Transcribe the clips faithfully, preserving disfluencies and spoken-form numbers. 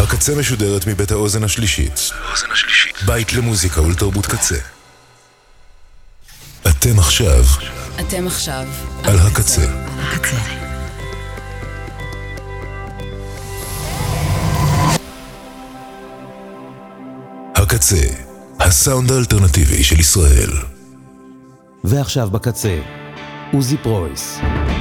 הקצה משודרת מבית האוזן השלישית. בית למוזיקה ולתרבות קצה. אתם עכשיו. אתם עכשיו. על הקצה. הקצה. הקצה, הסאונד האלטרנטיבי של ישראל. ועכשיו בקצה, עוזי פרויס.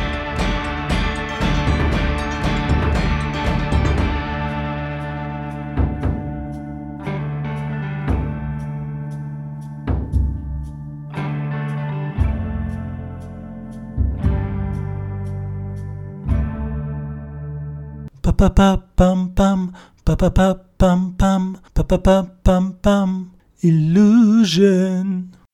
pa pa pa pam pam pa pa pa pam pam pa pa pa pam pam illusion.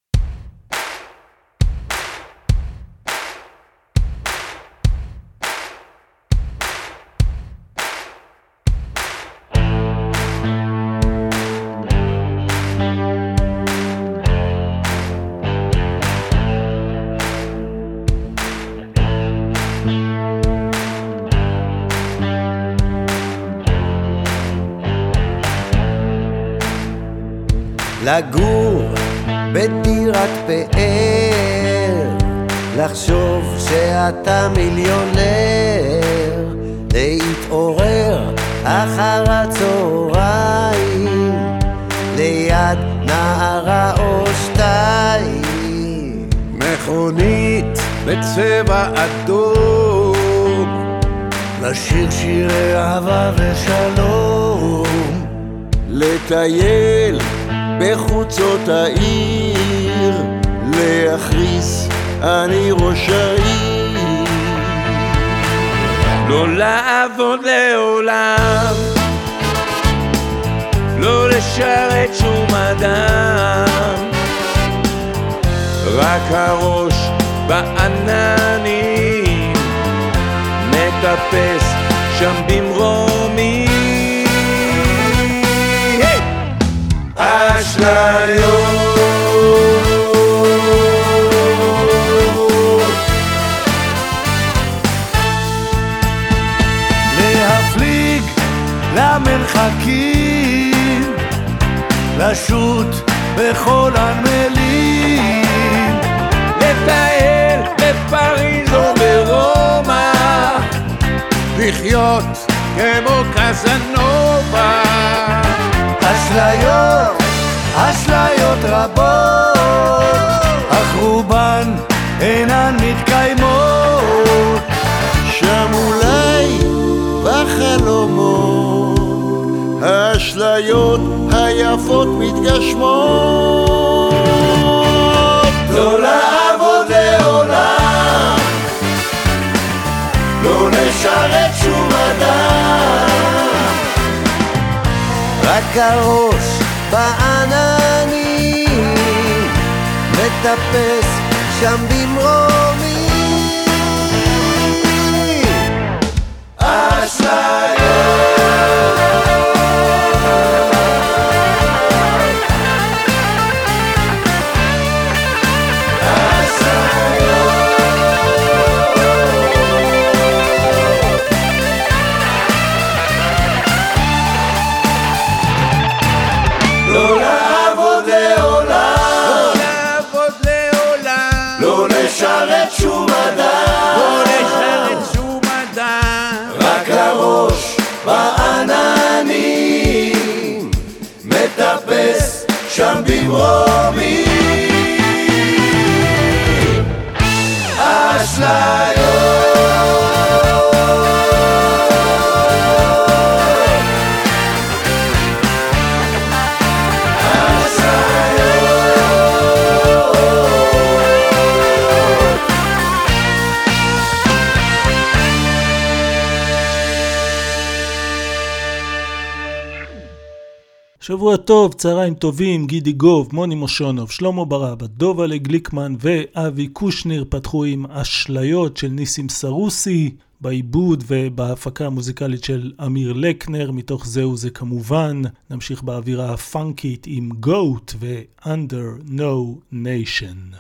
לגור בדירת פאר, לחשוב שאתה מיליונר, להתעורר אחר הצהריים ליד נערה או שתיים, מכונית בצבע אדום, לשיר שירי אהבה ושלום, לטייל בחוצות העיר, להכריס אני ראש העיר, לא לעבוד לעולם, לא לשרת שום אדם, רק הראש בעננים, מטפס שם במרומים, אשליות להפליג למרחקים, לשוט בכל הנמלים, לטייל בפריז או ברומא, לחיות כמו קזנובה, אשליות, אשליות רבות, אך רובן אינן מתקיימות, שם אולי בחלומות האשליות היפות מתגשמות. לא לעבוד לעולם, לא לשרת שום אדם, רק הראש בעננים, מטפס שם במרומים, אשליות. לא לעבוד לעולם, לא לעבוד לעולם, לא לשרת שום אדם, לא לשרת שום אדם, רק הראש בעננים, מטפס שם במרומים, אשליות. שבוע טוב, צהריים טובים, גידי גוב, מוני מושונוב, שלמה ברבא, דובלה גליקמן ואבי קושניר פתחו עם אשליות של ניסים סרוסי, בעיבוד ובהפקה המוזיקלית של אמיר לקנר, מתוך זהו זה כמובן. נמשיך באווירה הפאנקית עם גוט ו-Under No Nation.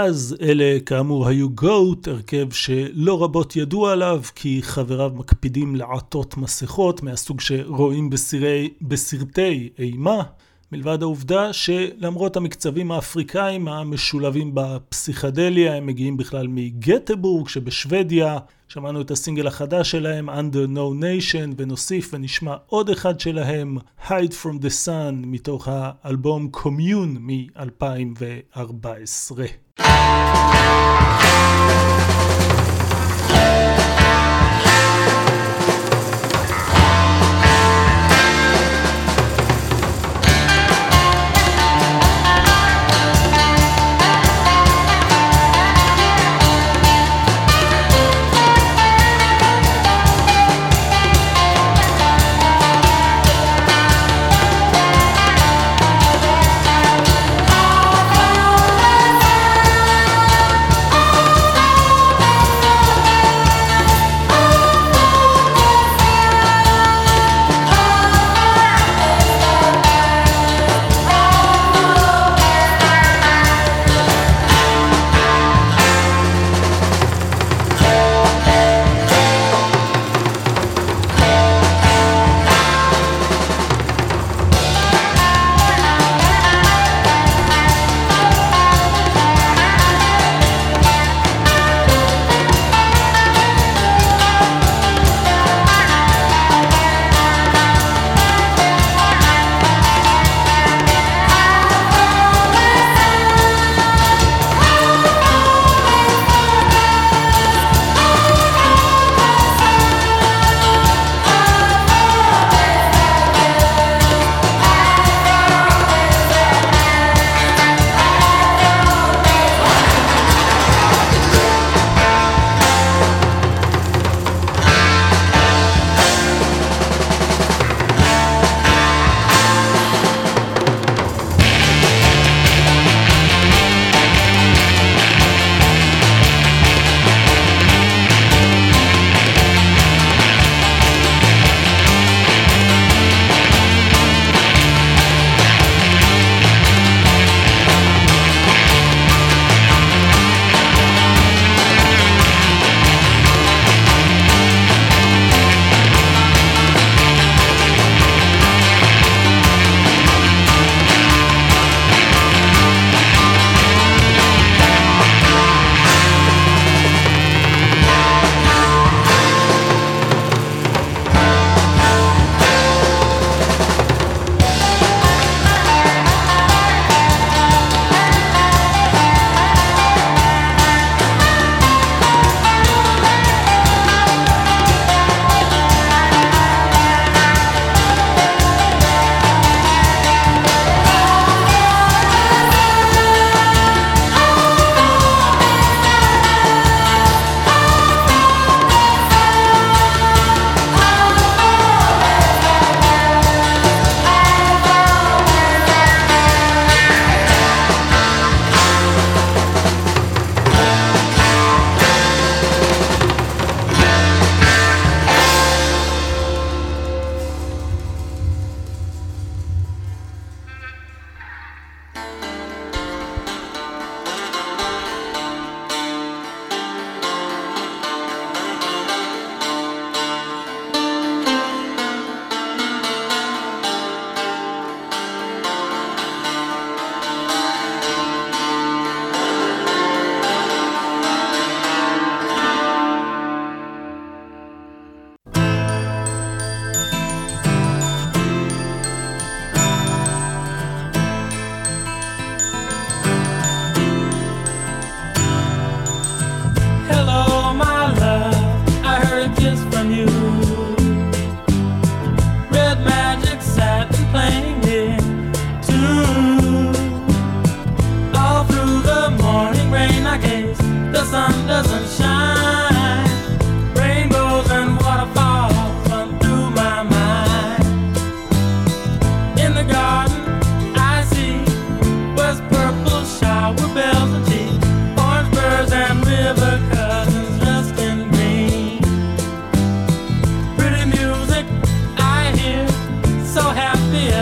אז אלה כאמור היו גוט, הרכב שלא רבות ידוע עליו כי חבריו מקפידים לעטות מסכות מהסוג שרואים בסירי, בסרטי אימה, מלבד העובדה שלמרות המקצבים האפריקאים המשולבים בפסיכדליה הם מגיעים בכלל מגטבורג שבשוודיה. שמענו את הסינגל החדש שלהם Under No Nation, ונוסיף ונשמע עוד אחד שלהם Hide From The Sun מתוך האלבום Commune מ-אלפיים וארבע עשרה.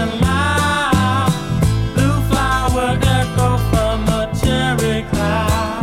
Blue flower echo from a cherry cloud.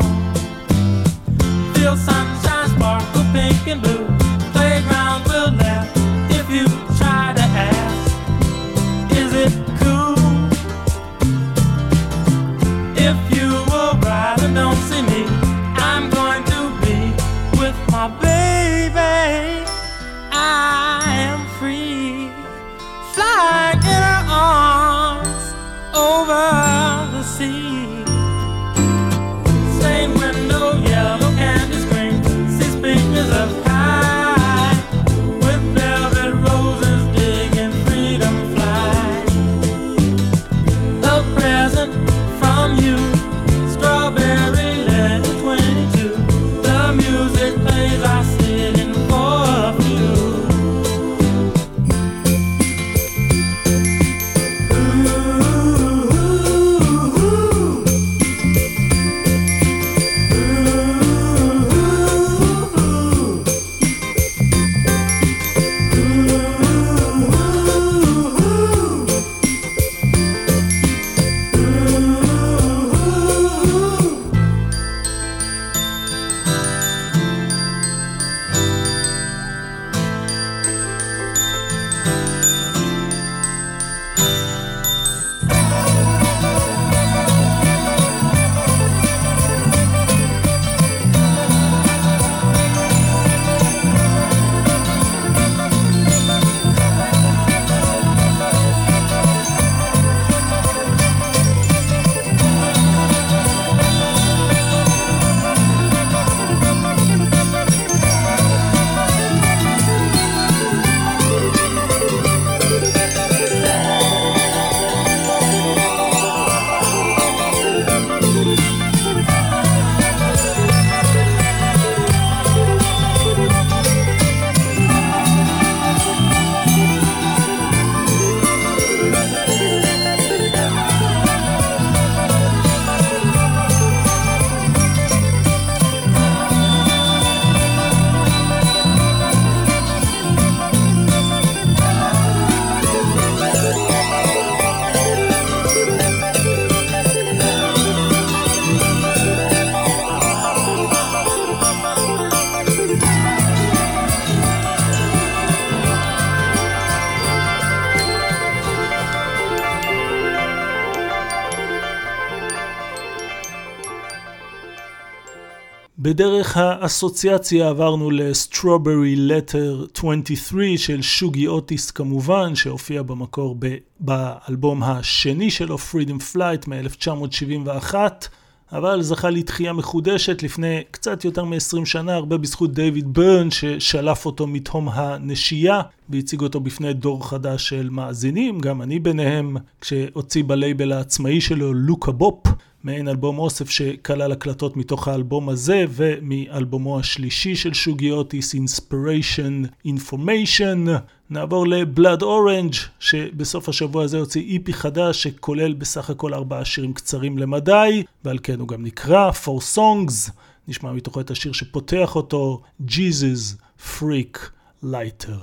בדרך האסוציאציה עברנו ל-Strawberry Letter עשרים ושלוש של שוגי אוטיס כמובן, שהופיע במקור ב- באלבום השני שלו, Freedom Flight מ-אלף תשע מאות שבעים ואחת, אבל זכה לתחייה מחודשת לפני קצת יותר מ-עשרים שנה, הרבה בזכות דיוויד ברן ששלף אותו מתהום הנשייה והציג אותו בפני דור חדש של מאזינים, גם אני ביניהם, כשהוציא בלייבל העצמאי שלו לוקה בופ, מעין אלבום אוסף שכלל הקלטות מתוך האלבום הזה ומאלבומו השלישי של שוגי אוטיס, Inspiration Information. נעבור לבלאד אורנג' שבסוף השבוע הזה הוציא איפי חדש שכולל בסך הכל ארבעה שירים קצרים למדי, ועל כן הוא גם נקרא Four Songs. נשמע מתוכו את השיר שפותח אותו, Jesus Freak Lighter.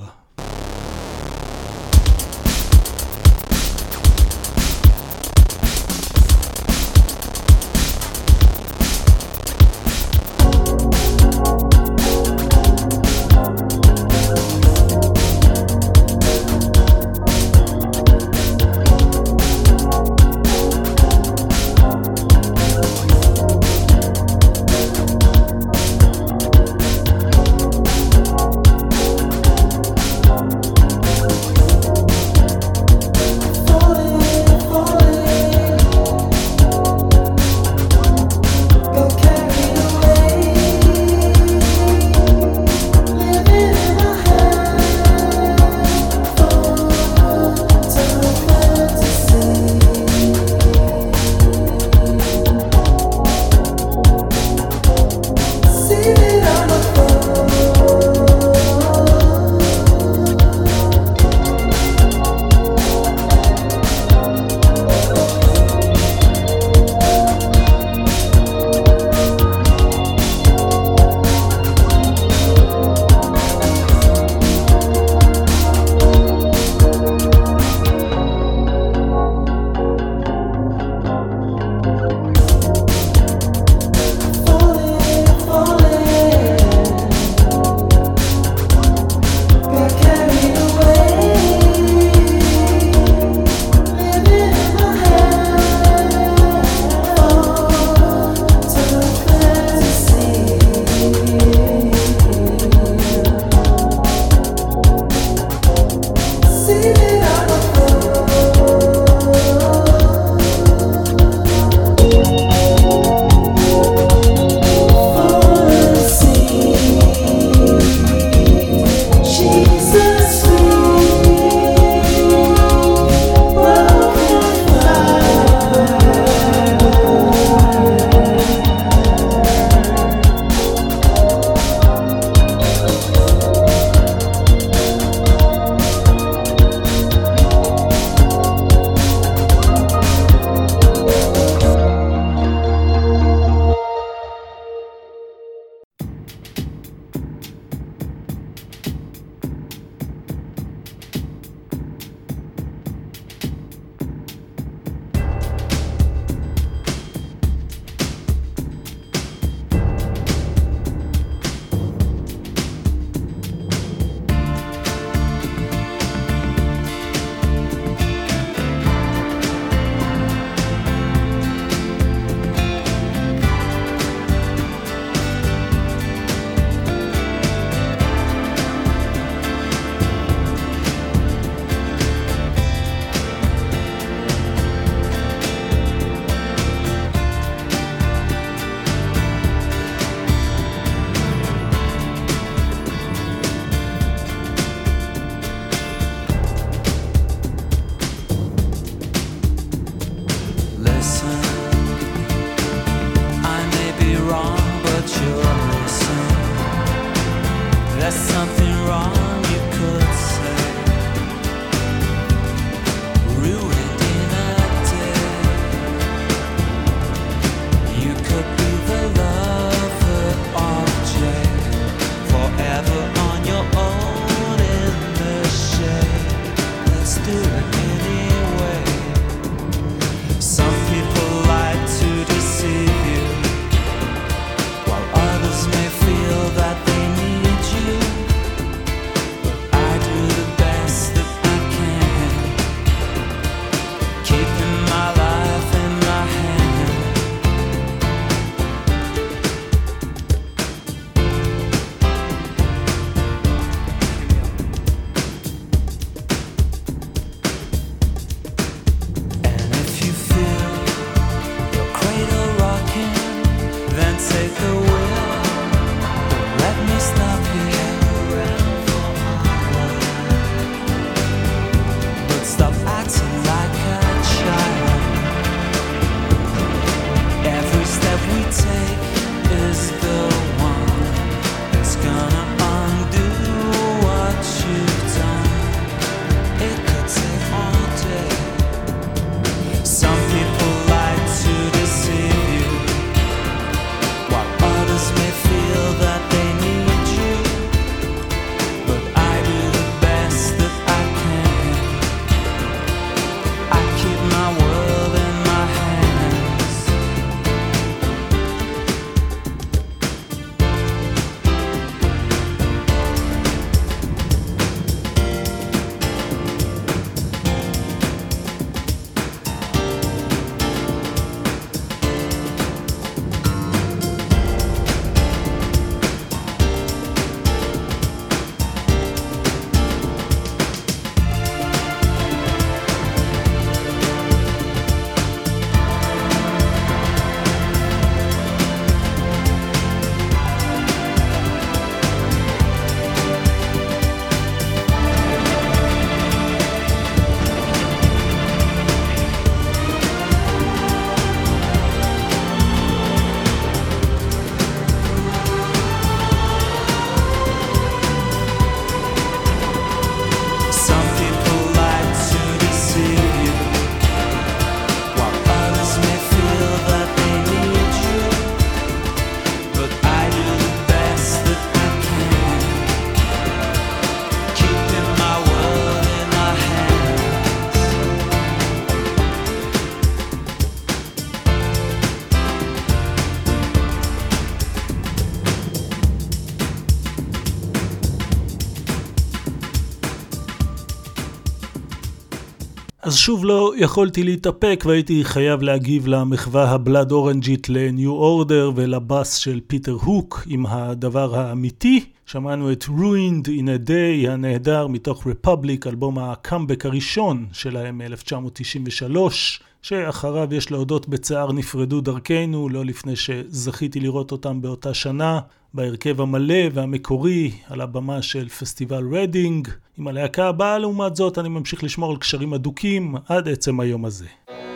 אז שוב לא יכולתי להתאפק והייתי חייב להגיב למחווה הבלד אורנג'ית לניו אורדר ולבאס של פיטר הוק עם הדבר האמיתי. שמענו את Ruined in a Day הנהדר מתוך Republic, אלבום הקאמבק הראשון שלהם מ-אלף תשע מאות תשעים ושלוש, שאחריו יש להודות בצער נפרדו דרכנו, לא לפני שזכיתי לראות אותם באותה שנה, בהרכב המלא והמקורי על הבמה של פסטיבל רדינג. עם הלהקה הבאה לעומת זאת אני ממשיך לשמור על קשרים אדוקים עד עצם היום הזה.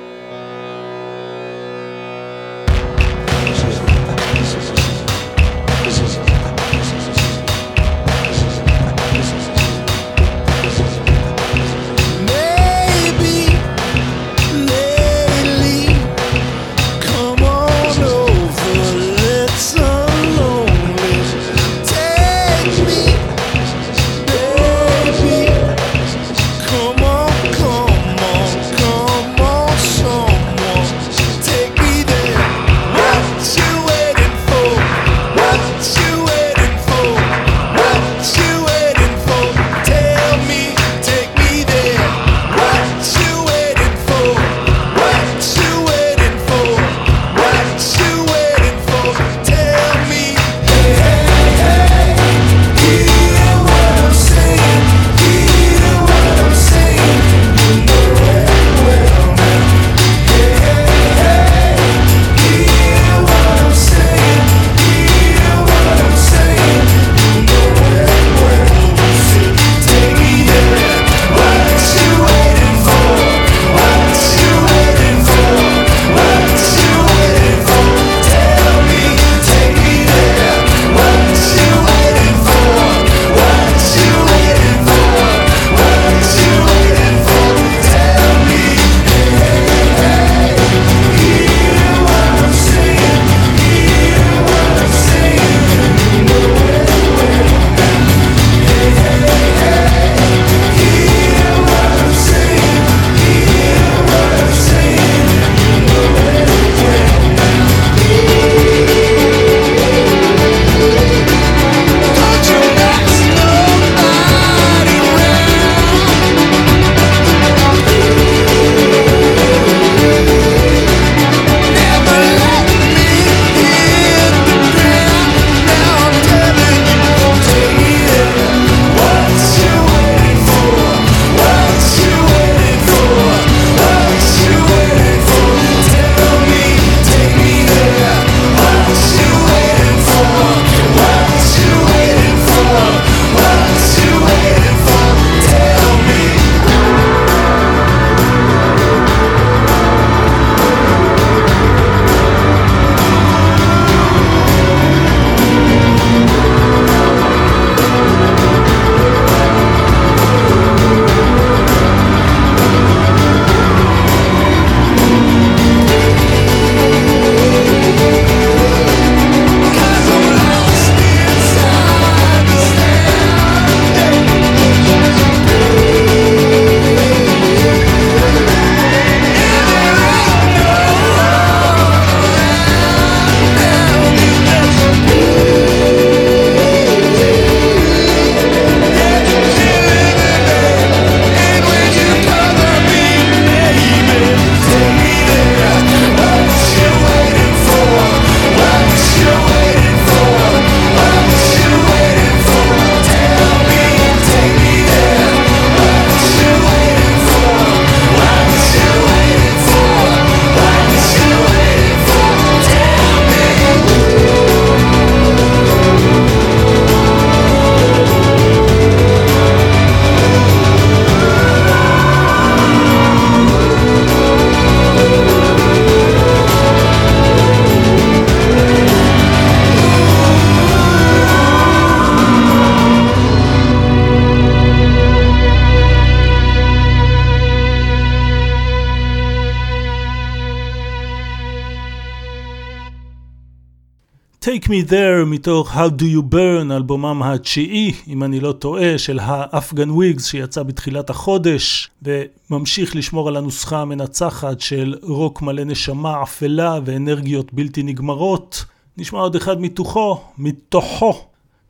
Take Me There מתוך How Do You Burn, אלבומם התשיעי, אם אני לא טועה, של האפגן וויגס שיצא בתחילת החודש, וממשיך לשמור על הנוסחה המנצחת של רוק מלא נשמה אפלה ואנרגיות בלתי נגמרות. נשמע עוד אחד מתוכו, מתוכו,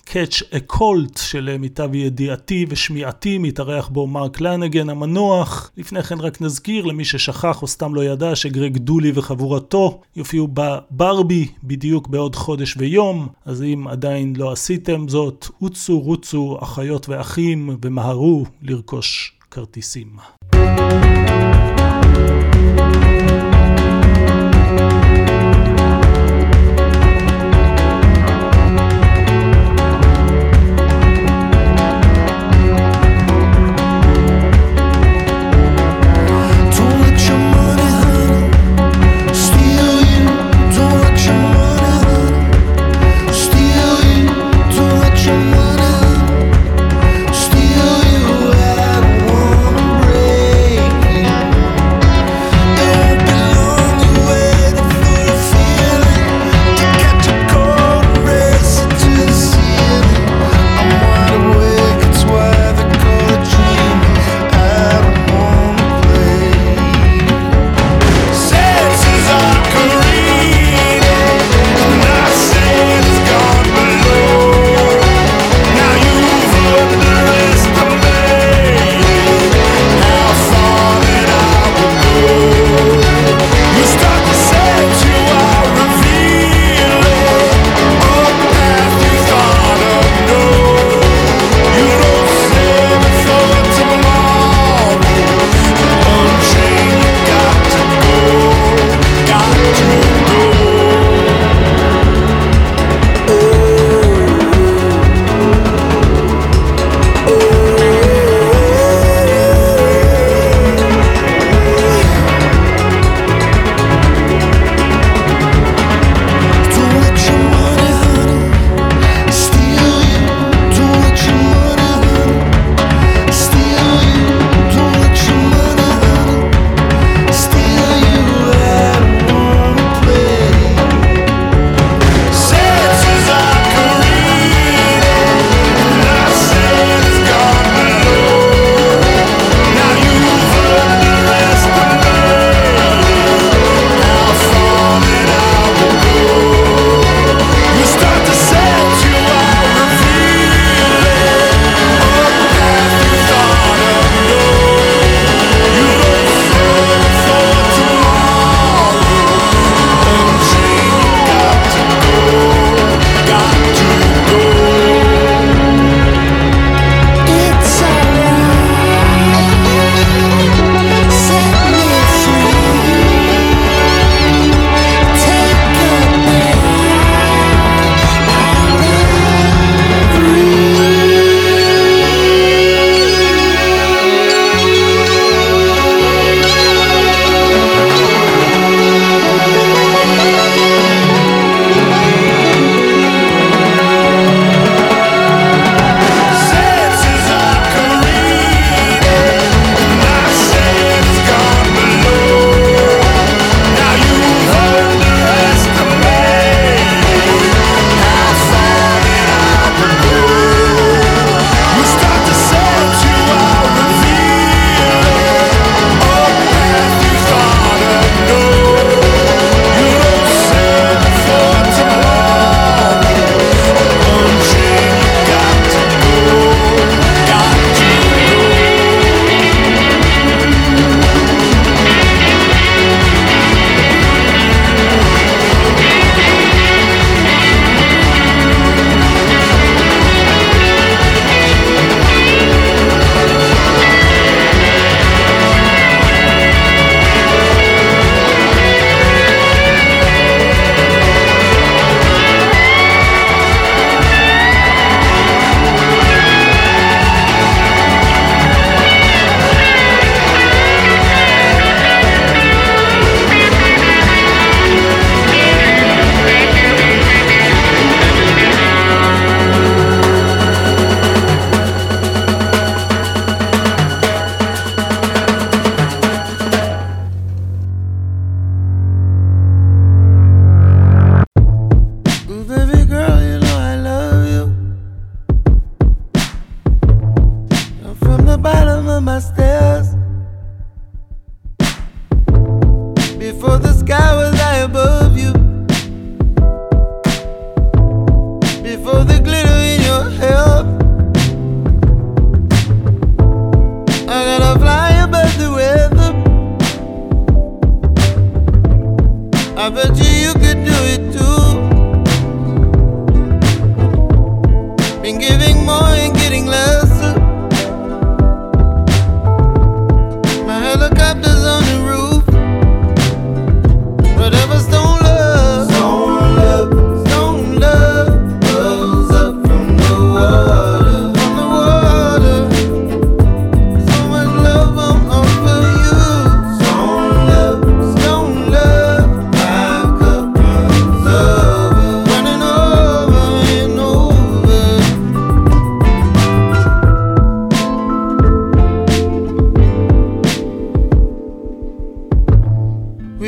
Catch a Colt של מיטב ידיעתי ושמיעתי, מתארח בו מרק לנגן המנוח. לפני כן רק נזכיר למי ששכח או סתם לא ידע שגרג דולי וחבורתו יופיעו בברבי בדיוק בעוד חודש ויום, אז אם עדיין לא עשיתם זאת, רוצו רוצו אחיות ואחים ומהרו לרכוש כרטיסים. Don't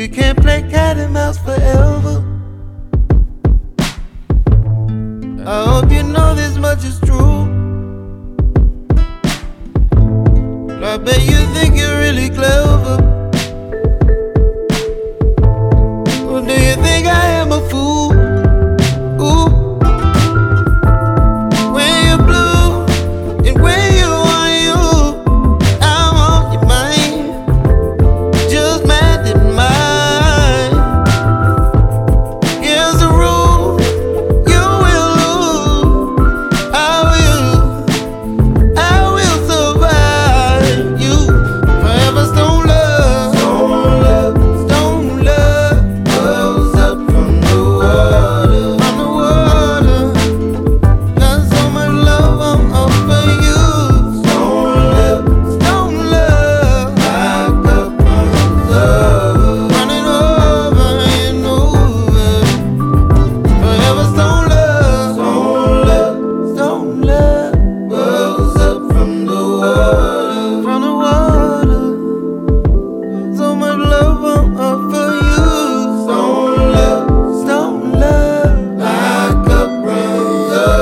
We can't play cat and mouse forever. I hope you know this much is true. I bet you think you're really clever. Or do you think I am a fool? Ooh. When you're blue and when you want you, I'm on your mind, just mad in mine. Here's the rule, you will lose. I will, I will survive. You forever stone love, stone love, stone love wells up from the water, from the water. Got so much love I'm up for you. Stone love, stone love, like a river, running over and over. Forever stone love, stone love, stone love wells up from the water, from the water. So much love I'm up for you. Stone love, stone love, like a river.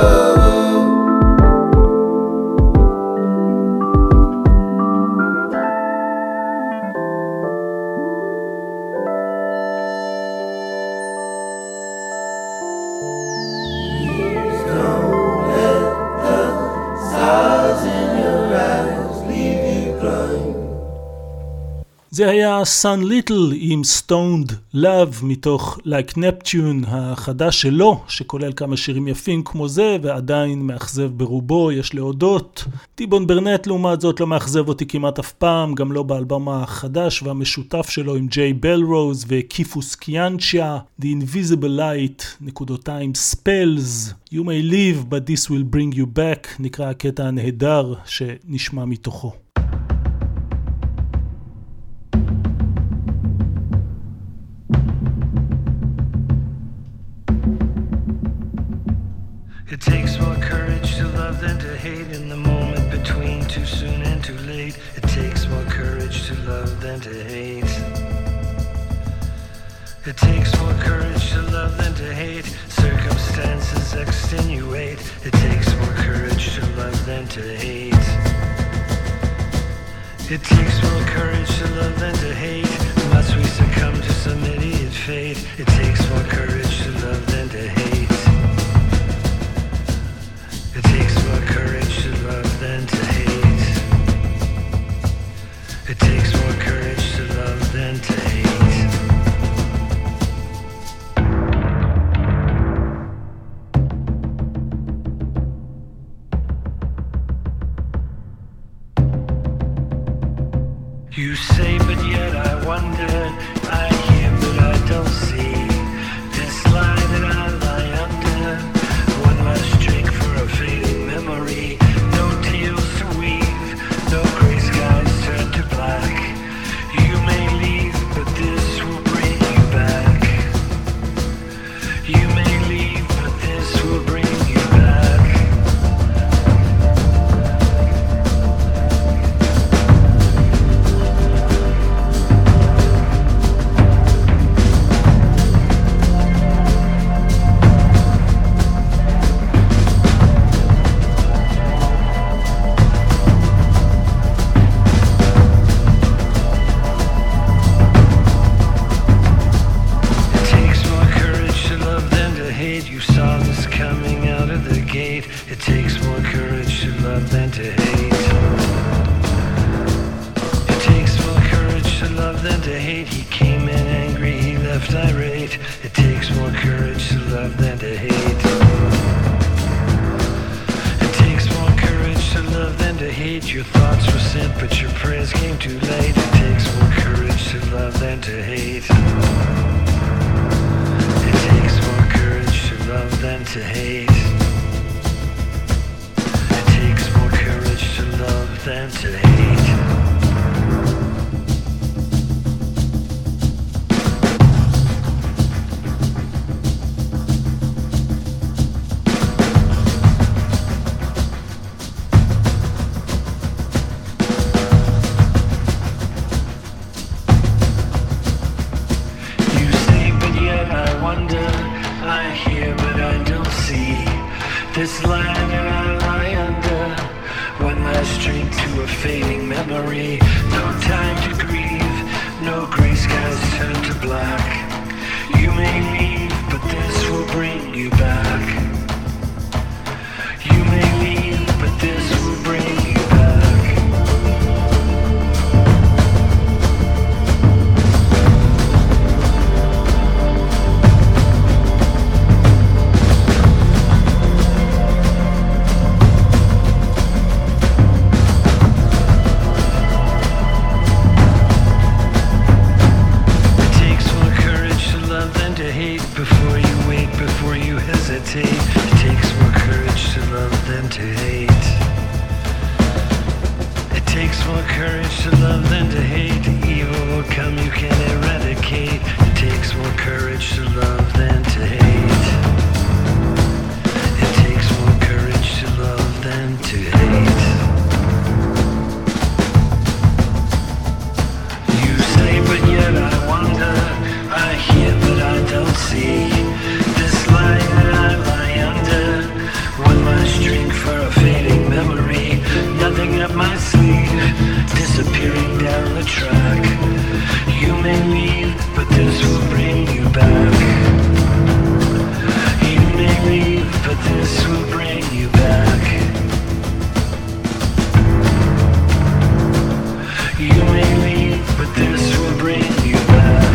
Stars in your eyes leave you blind. זה היה סן ליטל עם סטונד לאב מתוך Like Neptune החדש שלו, שכולל כמה שירים יפים כמו זה ועדיין מאכזב ברובו, יש להודות. טיבון ברנט לעומת זאת לא מאכזב אותי כמעט אף פעם, גם לא באלבום החדש והמשותף שלו עם ג'יי בלרוז וקיפוס קיאנצ'יה, The Invisible Light, נקודותיים Spells, You may leave but this will bring you back, נקרא הקטע הנהדר שנשמע מתוכו. It takes more courage to love than to hate in the moment between too soon and too late. It takes more courage to love than to hate. It takes more courage to love than to hate. Circumstances extenuate. It takes more courage to love than to hate. It takes more courage to love than to hate. Must we succumb to some idiot fate? It takes more courage to love than to hate. It takes more courage to love than to hate. It takes more courage to love than to hate. You say, but yet I wonder. I hear, but I don't see. This lie that I lie under. One last drink for a fading memory. No tales to weave, no gray skies turn to black. You may leave, but this will bring you back. You may leave, but this will bring you back. It takes more courage to love than to hate. It takes more courage to love than to hate. He came in angry, he left irate. It takes more courage to love than to hate. It takes more courage to love than to hate. Your thoughts were sent, but your prayers came too late. It takes more courage to love than to hate. It takes more courage to love than to hate. To love than to hate. down the track. You may leave, but this will bring you back. You may leave, but this will bring you back. You may leave, but this will bring you back.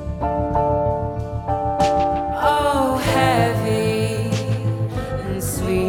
Sweet.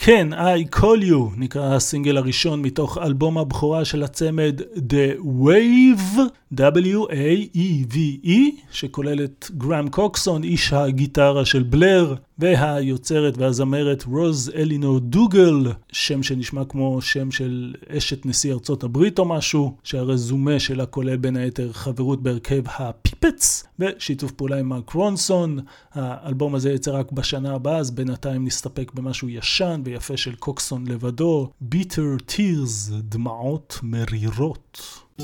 Can I Call You נקרא הסינגל הראשון מתוך אלבום הבכורה של הצמד The Wave, W-A-E-V-E, שכולל את גרם קוקסון, איש הגיטרה של בלר, והיוצרת והזמרת רוז אלינור דוגל, שם שנשמע כמו שם של אשת נשיא ארצות הברית או משהו, שהרזומה שלה כולל בין היתר חברות בהרכב הפיפטס, ושיתוף פעולה עם מרק רונסון. האלבום הזה יצא רק בשנה הבאה, אז בינתיים נסתפק במשהו ישן ויפה של קוקסון לבדו, Bitter Tears, דמעות מרירות.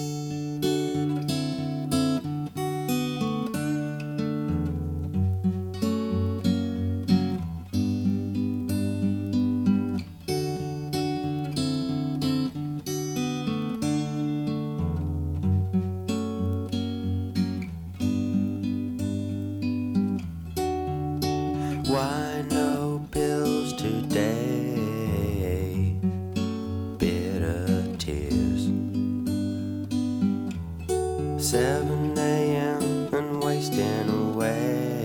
Why no pills today? Bitter tears. seven a.m. and wasting away.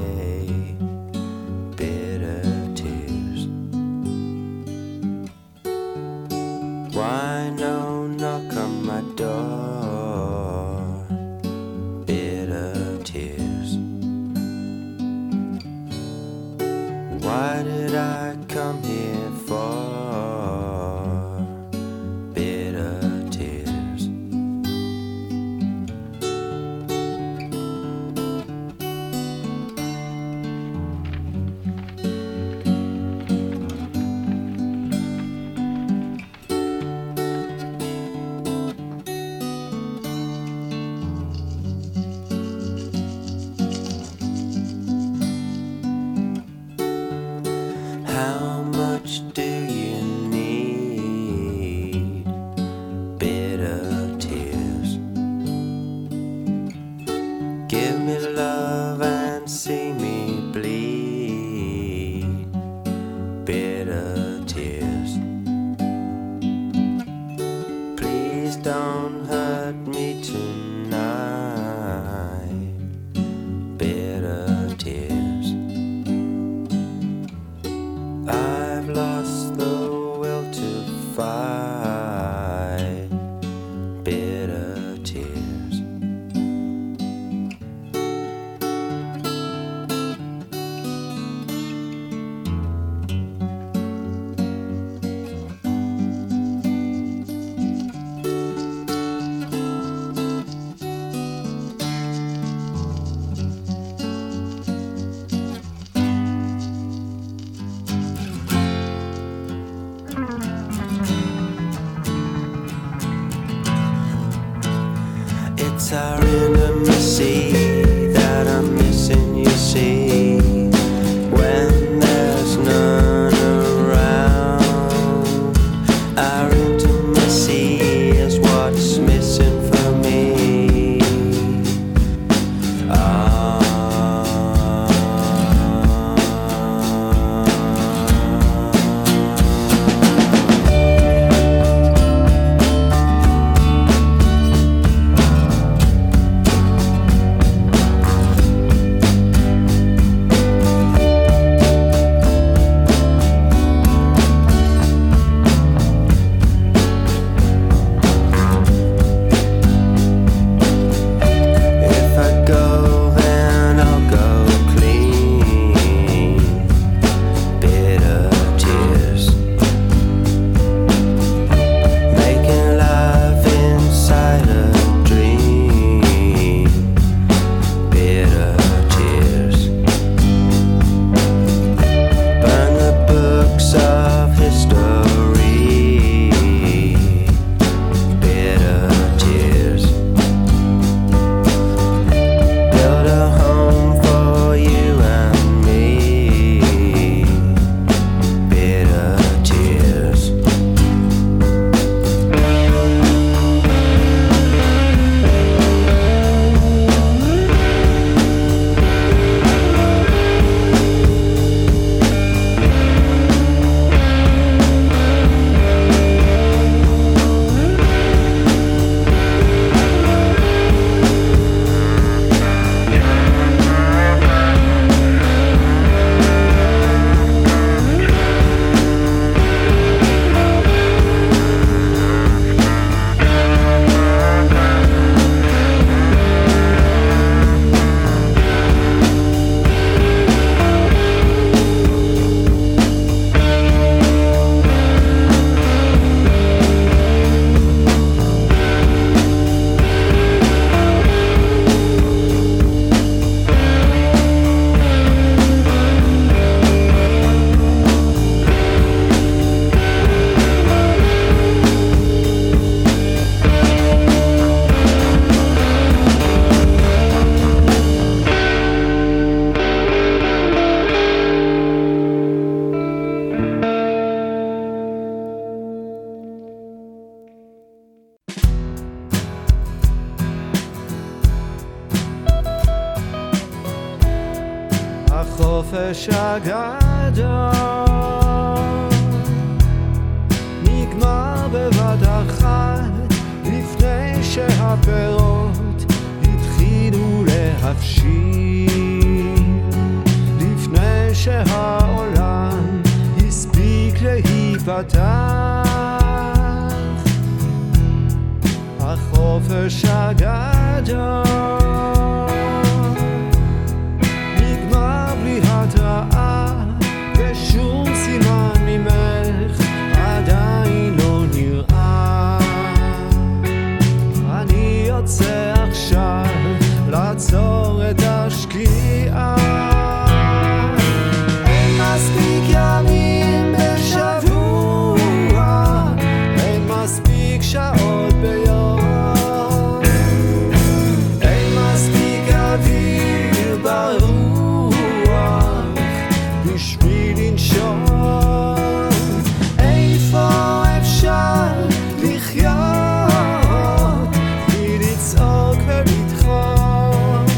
Bitter tears. Why no knock on my door? Bitter tears. Why did I come here for? Bitter tears. How much do you need? Bitter tears. Give me love and see me bleed. Bitter tears. Please don't hurt me tonight. Bitter tears. I've lost החופש הגדול נגמר בבת אחת לפני שהפירות התחילו להבשיל, לפני שהעולם הספיק להיפתח. החופש הגדול נגמר בלי התראה ושום סימן ממך עדיין לא נראה. אני יוצא עכשיו לעצור את השקיעה. אין מספיק ימים בשבוע, אין מספיק שעות ביום, אין מספיק אוויר ברוח בשביל לנשום. איפה אפשר לחיות בלי לצעוק ולדחוף?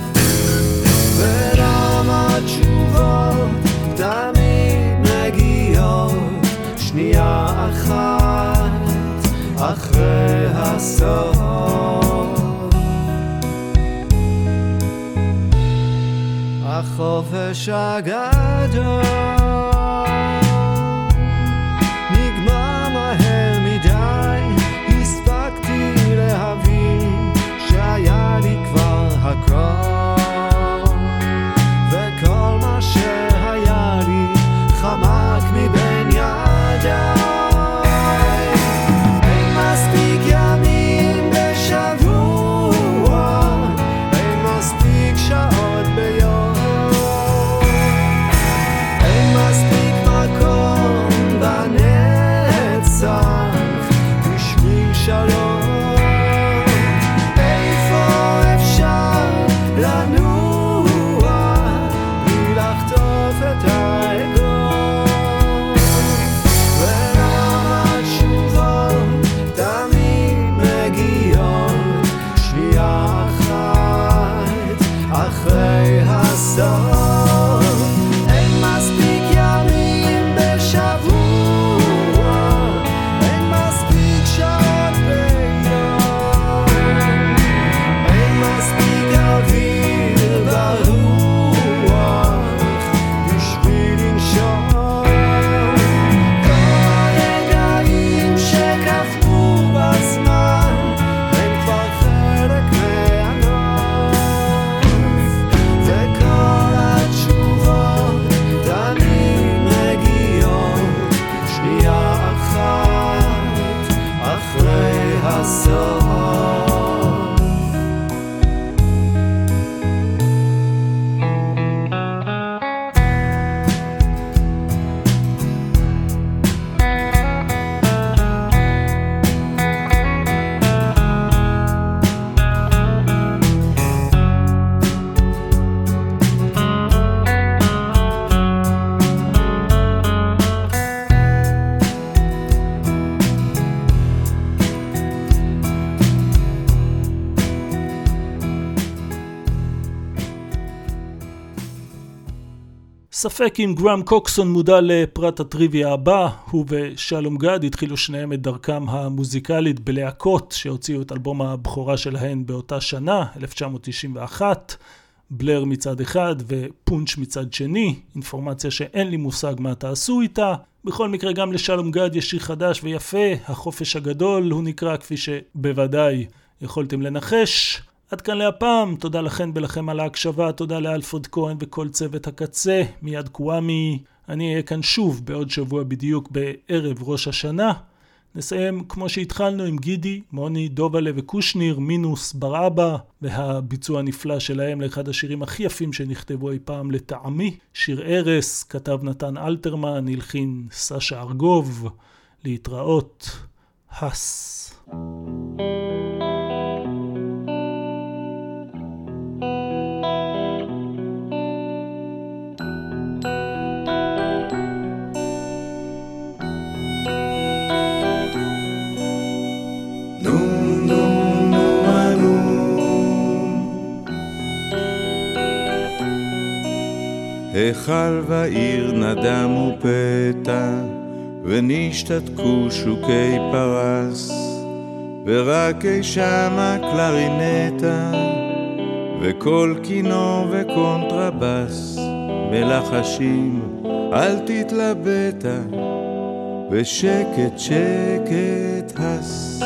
ולמה תשובות תמיד מגיעות שנייה אחת אחרי הסוף? החופש הגדול נגמר מהר מדי, הספקתי להבין שהיה לי כבר הכל, וכל מה שהיה לי חמק מבין ידיי. אין מספיק ימים בשבוע, אין מספיק שעות ביום, אין מספיק מקום בנצח בשביל שלום. איפה אפשר לנוע בלי לחטוף את האגון? ולמה תשובות תמיד מגיעות שנייה אחת אחרי הסוף? אין מספיק ימים בשבוע, אין מספיק שעות ביום, אין מספיק אוויר ברוח בשביל לנשום. כל הרגעים שקפאו בזמן הם כבר חלק מהנוף, וכל התשובות תמיד מגיעות שנייה אחת אחרי הסוף. ספק אם גרם קוקסון מודע לפרט הטריוויה הבא. הוא ושלום גד התחילו שניהם את דרכם המוזיקלית בלהקות שהוציאו את אלבום הבכורה שלהן באותה שנה, אלף תשע מאות תשעים ואחת. בלר מצד אחד ופונץ' מצד שני, אינפורמציה שאין לי מושג מה תעשו איתה. בכל מקרה גם לשלום גד יש שיר חדש ויפה, החופש הגדול הוא נקרא, כפי שבוודאי יכולתם לנחש. עד כאן להפעם, תודה לכן ולכם על ההקשבה, תודה לאלפרד כהן וכל צוות הקצה, מיד קוואמי. אני אהיה כאן שוב בעוד שבוע בדיוק בערב ראש השנה. נסיים כמו שהתחלנו עם גידי, מוני, דובלה וקושניר, מינוס בראבא, והביצוע הנפלא שלהם לאחד השירים הכי יפים שנכתבו אי פעם לטעמי. שיר ארס, כתב נתן אלתרמן, הלחין סשה ארגוב. להתראות, הס. היכל ועיר נדמו פתע, ונשתתקו שוקי פרס, ורק אי שמה קלרינטה, וכל קינו וקונטרבס, מלחשים אל תתלבטה, ושקט שקט הס.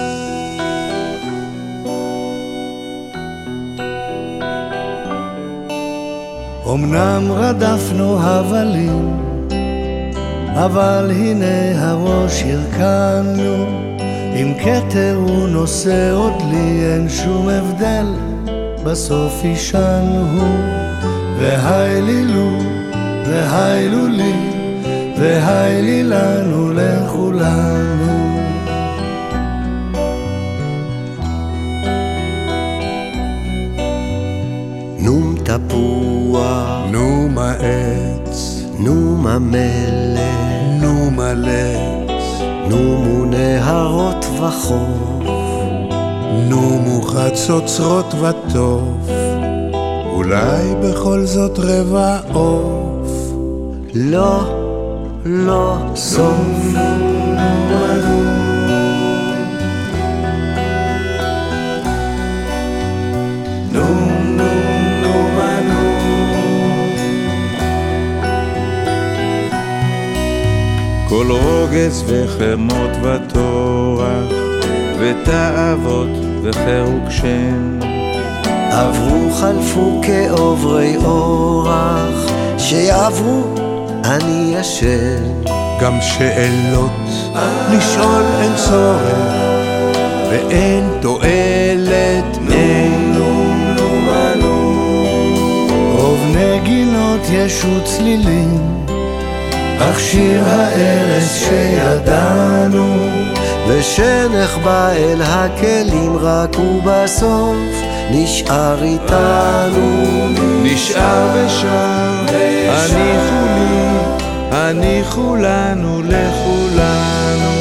אמנם רדפנו הבלים, אבל הנה הראש הרכנו, עם כתר הוא נושא עוד לי, אין שום הבדל, בסוף ישנו. והילילו, והילו לי, והילי לנו לכולנו. נום תפוח, נום העץ, נום המלך, נום הלץ, נומו נהרות וחוף, נומו חצוצרות וטוף, אולי בכל זאת רבע עוף. לא, לא סוף. כל רוגז וחמות וטורח, ותאוות וחירוק שם, עברו חלפו כעוברי אורח, שיעברו אני ישן. גם שאלות לשאול אין צורך, ואין תועלת, אין. רוב נגינות יש וצלילים, אך שיר הארץ שידענו, ושנחבא אל הכלים רק ובסוף נשאר איתנו. נשאר ושר, הניחו לי, הניחו לנו לכולנו.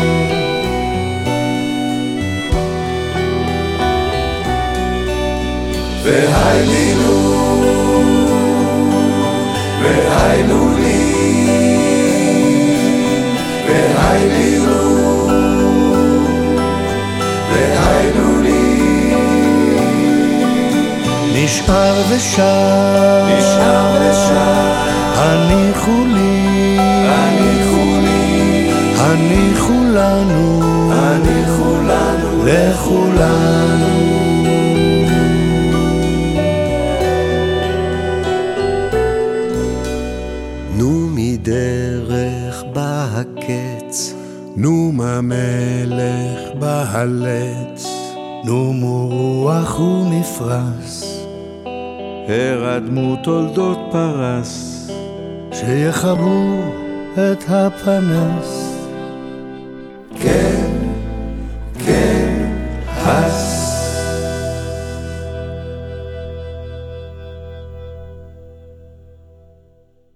והיילו, והילו לי, והיילו, והיילו לי. נשאר ושר, נשאר ושר, הניחו לי, הניחו לי, הניחו לנו, הניחו לנו לכולנו. נו מדרך בא הקץ, נום המלך בהלץ, נום רוח ונפרס, הרדמו תולדות פרס, שיחברו את הפנס. כן